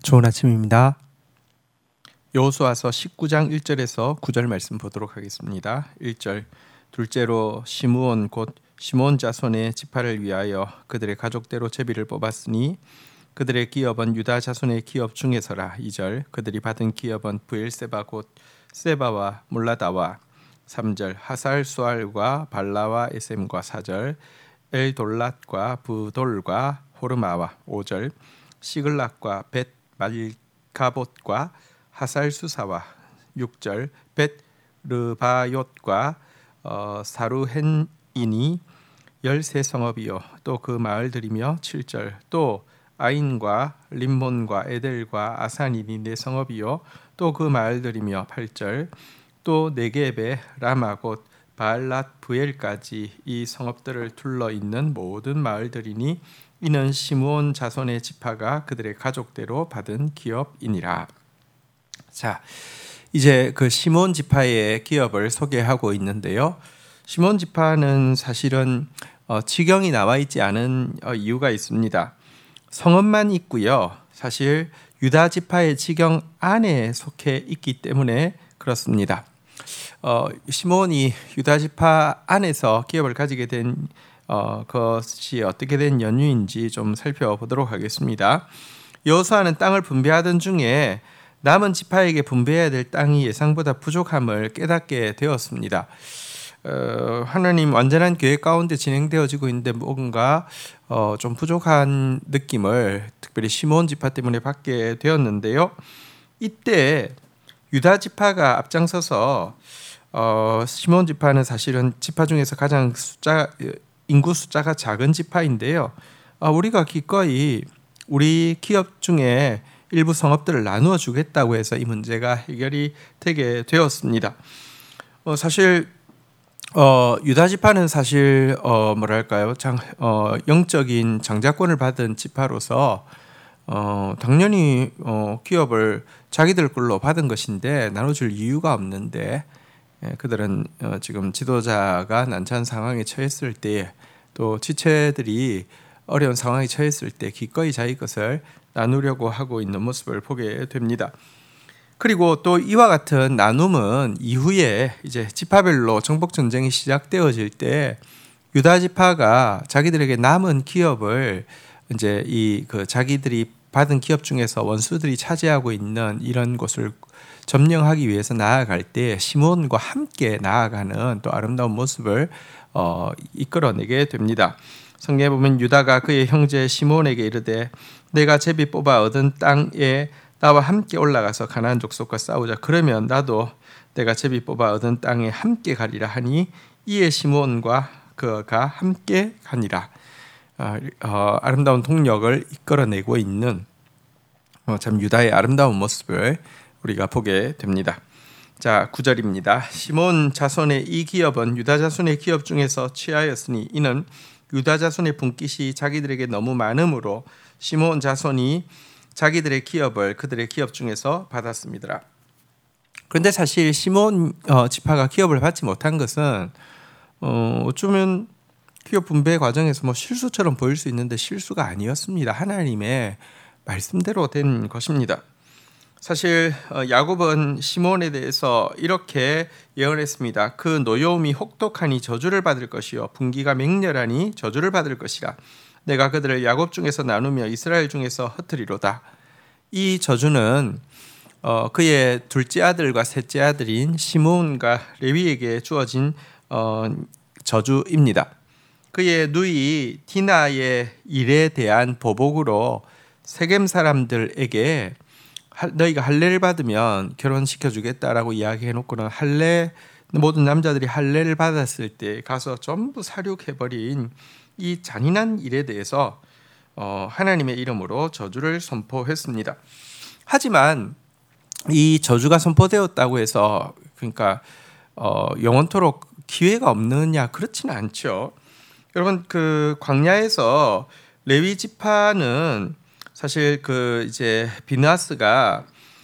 좋은 아침입니다. 여호수아서 19장 1절에서 9절 말씀 보도록 하겠습니다. 1절 둘째로 시므온 곧 시므온 자손의 지파를 위하여 그들의 가족대로 제비를 뽑았으니 그들의 기업은 유다 자손의 기업 중에서라. 2절 그들이 받은 기업은 브엘세바 곧 세바와 몰라다와. 3절 하살 수알과 발라와 에셈과. 4절 엘돌랏과 부돌과 호르마와. 5절 시글락과 벳 말가봇과 하살 수사와. 6절 벳 르바옅과 사루헨이니 13성읍이요 또 그 마을들이며. 7절 또 아인과 림몬과 에델과 아산이니 4성읍이요 또 그 마을들이며. 8절 또 네겝의 라마 곧 바알랏 부엘까지 이 성읍들을 둘러 있는 모든 마을들이니 이는 시므온 자손의 지파가 그들의 가족대로 받은 기업이니라. 자, 이제 그 시므온 지파의 기업을 소개하고 있는데요. 시므온 지파는 사실은 지경이 나와 있지 않은 이유가 있습니다. 성읍만 있고요. 사실 유다 지파의 지경 안에 속해 있기 때문에 그렇습니다. 시므온이 유다 지파 안에서 기업을 가지게 된 것이 어떻게 된 연유인지 좀 살펴보도록 하겠습니다. 여호수아는 땅을 분배하던 중에 남은 지파에게 분배해야 될 땅이 예상보다 부족함을 깨닫게 되었습니다. 하나님 완전한 계획 가운데 진행되어지고 있는데 뭔가 좀 부족한 느낌을 특별히 시므온 지파 때문에 받게 되었는데요. 이때 유다 지파가 앞장서서 시므온 지파는 사실은 지파 중에서 가장 인구 숫자가 작은 지파인데요. 우리가 기꺼이 우리 기업 중에 일부 성읍들을 나누어 주겠다고 해서 이 문제가 해결이 되게 되었습니다. 사실 유다 지파는 사실 영적인 장자권을 받은 지파로서 당연히 기업을 자기들 걸로 받은 것인데 나눠줄 이유가 없는데 그들은 지금 지도자가 난처한 상황에 처했을 때에 또 지체들이 어려운 상황에 처했을 때 기꺼이 자기 것을 나누려고 하고 있는 모습을 보게 됩니다. 그리고 또 이와 같은 나눔은 이후에 이제 지파별로 정복 전쟁이 시작되어질 때 유다 지파가 자기들에게 남은 기업을 이제 자기들이 받은 기업 중에서 원수들이 차지하고 있는 이런 곳을 점령하기 위해서 나아갈 때 시므온과 함께 나아가는 또 아름다운 모습을 이끌어내게 됩니다. 성경에 보면 유다가 그의 형제 시므온에게 이르되 내가 제비 뽑아 얻은 땅에 나와 함께 올라가서 가나안 족속과 싸우자. 그러면 나도 내가 제비 뽑아 얻은 땅에 함께 가리라 하니 이에 시므온과 그가 함께 가니라. 아름다운 동력을 이끌어내고 있는 참 유다의 아름다운 모습을 우리가 보게 됩니다. 자, 9절입니다. 시므온 자손의 이 기업은 유다 자손의 기업 중에서 취하였으니 이는 유다 자손의 분깃이 자기들에게 너무 많으므로 시므온 자손이 자기들의 기업을 그들의 기업 중에서 받았습니다. 그런데 사실 시므온 지파가 기업을 받지 못한 것은 어쩌면 기업 분배 과정에서 실수처럼 보일 수 있는데 실수가 아니었습니다. 하나님의 말씀대로 된 것입니다. 사실 야곱은 시므온에 대해서 이렇게 예언했습니다. 그 노여움이 혹독하니 저주를 받을 것이요 분기가 맹렬하니 저주를 받을 것이라. 내가 그들을 야곱 중에서 나누며 이스라엘 중에서 흩으리로다. 이 저주는 그의 둘째 아들과 셋째 아들인 시므온과 레위에게 주어진 저주입니다. 그의 누이 디나의 일에 대한 보복으로 세겜 사람들에게 너희가 할례를 받으면 결혼시켜주겠다라고 이야기해놓고는 모든 남자들이 할례를 받았을 때 가서 전부 살육해버린 이 잔인한 일에 대해서 하나님의 이름으로 저주를 선포했습니다. 하지만 이 저주가 선포되었다고 해서 그러니까 영원토록 기회가 없느냐 그렇지는 않죠. 여러분 그 광야에서 레위 지파는 사실 이제 비느하스가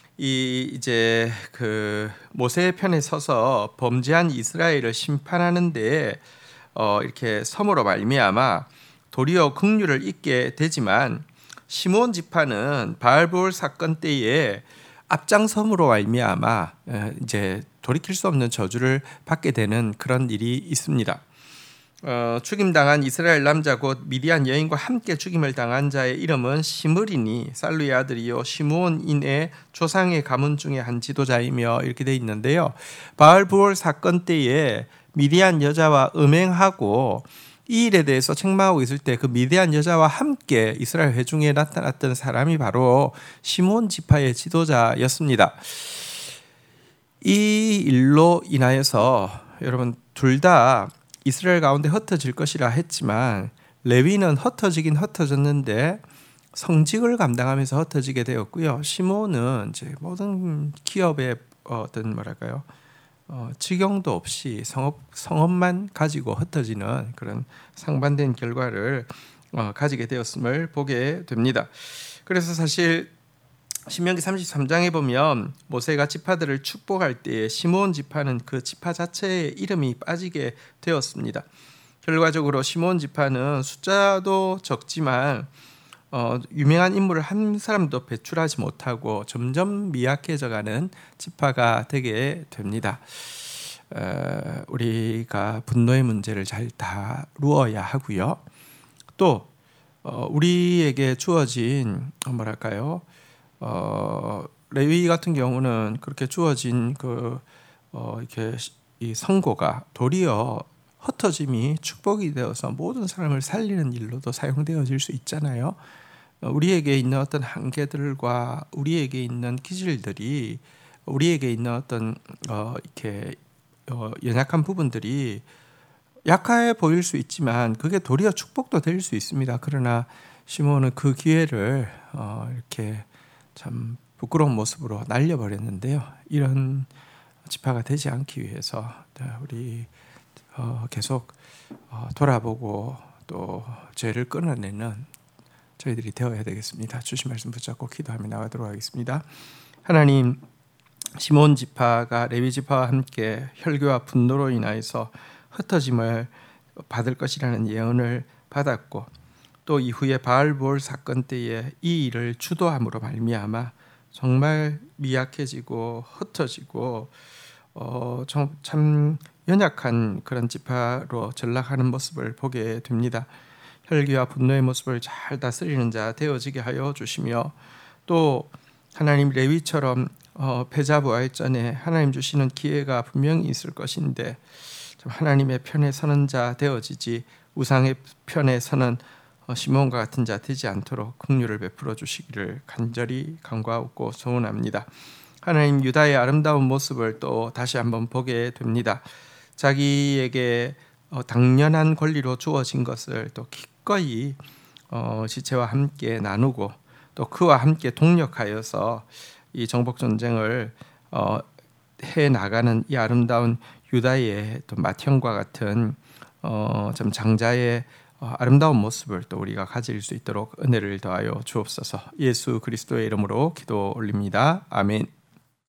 이제 모세의 편에 서서 범죄한 이스라엘을 심판하는데 이렇게 섬으로 말미암아 도리어 긍휼을 잊게 되지만 시므온 지파는 바알볼 사건 때에 앞장섬으로 말미암아 이제 돌이킬 수 없는 저주를 받게 되는 그런 일이 있습니다. 죽임당한 이스라엘 남자 곧 미디안 여인과 함께 죽임을 당한 자의 이름은 시므리니 살루의 아들이요 시므온인의 조상의 가문 중에 한 지도자이며 이렇게 돼 있는데요. 바알부올 사건 때에 미디안 여자와 음행하고 이 일에 대해서 책망하고 있을 때 그 미디안 여자와 함께 이스라엘 회중에 나타났던 사람이 바로 시므온 지파의 지도자였습니다. 이 일로 인하여서 여러분 둘 다 이스라엘 가운데 흩어질 것이라 했지만 레위는 흩어지긴 흩어졌는데 성직을 감당하면서 흩어지게 되었고요. 시므온은 이제 모든 기업의 어떤 뭐랄까요 직영도 없이 성업만 가지고 흩어지는 그런 상반된 결과를 가지게 되었음을 보게 됩니다. 그래서 사실 신명기 33장에 보면 모세가 지파들을 축복할 때에 시므온 지파는 그 지파 자체의 이름이 빠지게 되었습니다. 결과적으로 시므온 지파는 숫자도 적지만 유명한 인물을 한 사람도 배출하지 못하고 점점 미약해져가는 지파가 되게 됩니다. 우리가 분노의 문제를 잘 다루어야 하고요. 또 우리에게 주어진 뭐랄까요? 레위 같은 경우는 그렇게 주어진 이렇게 이 선고가 도리어 흩어짐이 축복이 되어서 모든 사람을 살리는 일로도 사용되어질 수 있잖아요. 우리에게 있는 어떤 한계들과 우리에게 있는 기질들이 우리에게 있는 어떤 이렇게 연약한 부분들이 약해 보일 수 있지만 그게 도리어 축복도 될 수 있습니다. 그러나 시므온은 그 기회를 이렇게 참 부끄러운 모습으로 날려버렸는데요. 이런 지파가 되지 않기 위해서 우리 계속 돌아보고 또 죄를 끊어내는 저희들이 되어야 되겠습니다. 주신 말씀 붙잡고 기도하며 나가도록 하겠습니다. 하나님, 시므온 지파가 레위 지파와 함께 혈교와 분노로 인하여서 흩어짐을 받을 것이라는 예언을 받았고 또 이후에 바알볼 사건 때에 이 일을 주도함으로 말미암아 정말 미약해지고 흩어지고 참 연약한 그런 지파로 전락하는 모습을 보게 됩니다. 혈기와 분노의 모습을 잘 다스리는 자 되어지게 하여 주시며 또 하나님 레위처럼 패자부활전에 하나님 주시는 기회가 분명히 있을 것인데 하나님의 편에 서는 자 되어지지 우상의 편에 서는 시므온과 같은 자 되지 않도록 긍휼을 베풀어 주시기를 간절히 간구하고 소원합니다. 하나님 유다의 아름다운 모습을 또 다시 한번 보게 됩니다. 자기에게 당연한 권리로 주어진 것을 또 기꺼이 지체와 함께 나누고 또 그와 함께 동력하여서 이 정복 전쟁을 해 나가는 이 아름다운 유다의 또 맏형과 같은 참 장자의 아름다운 모습을 또 우리가 가질 수 있도록 은혜를 더하여 주옵소서. 예수 그리스도의 이름으로 기도 올립니다. 아멘.